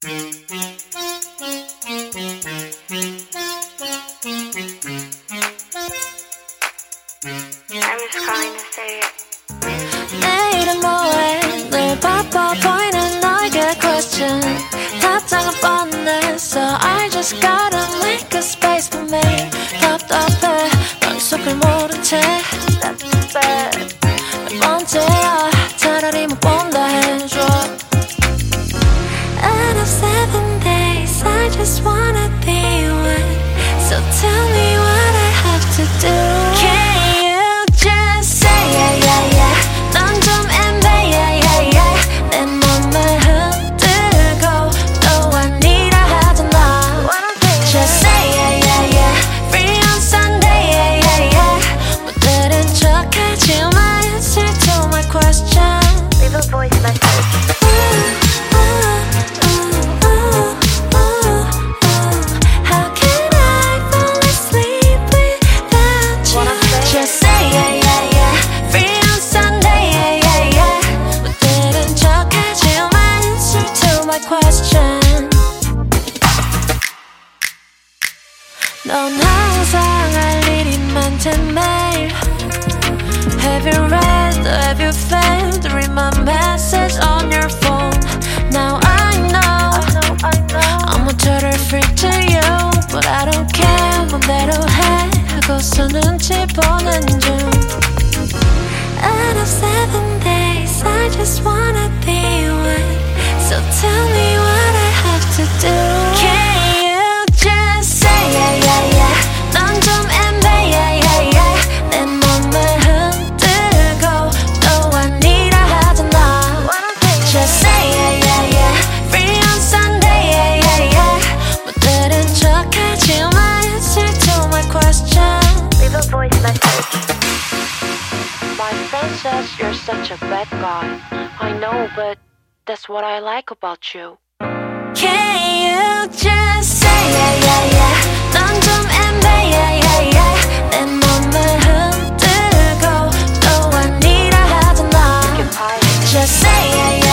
just calling to say it. 내일은 뭐해 늘 바빠 보이는 너에게 question 답장은 뻔해 So I just gotta make a space for me 답답해 넌 속을 모른 채 That's bad 몇 번째야 차라리 못 본다 해줘 Out of 7 days I just wanna be with So tell me what I have to do Can you just say yeah yeah yeah 넌 좀 애매해 yeah yeah 내 맘을 흔들고 또 아니라 하잖아 Just say yeah yeah yeah Free on Sunday yeah yeah yeah 못 들은 척하지만 answer to my question Leave a voice message. How can I fall asleep without you? Just say yeah yeah yeah Free on Sunday yeah yeah yeah 못 들은 척하지만 answer to my question 넌 항상 할 일이 많대 매일 Have you read, have you failed? Read my message on your phone Now I know I'm a total freak to you But I don't care 맘대로 해 하고서 눈치 보는 중 Out of 7 days I just wanna be with So tell me what I have to do Can you just say yeah yeah yeah 넌 좀 애매해 yeah yeah 내 맘을 흔들고 또 아니라 하잖아 Just say yeah yeah yeah Free on Sunday yeah yeah yeah 못 들은 척하지만 answer to my question Leave a voice message. My friend says you're such a bad guy. I know, but that's what I like about you. Can you just say yeah yeah yeah 넌 좀 애매해 yeah yeah 내 맘을 흔들고 또 아니라 하잖아 Just say yeah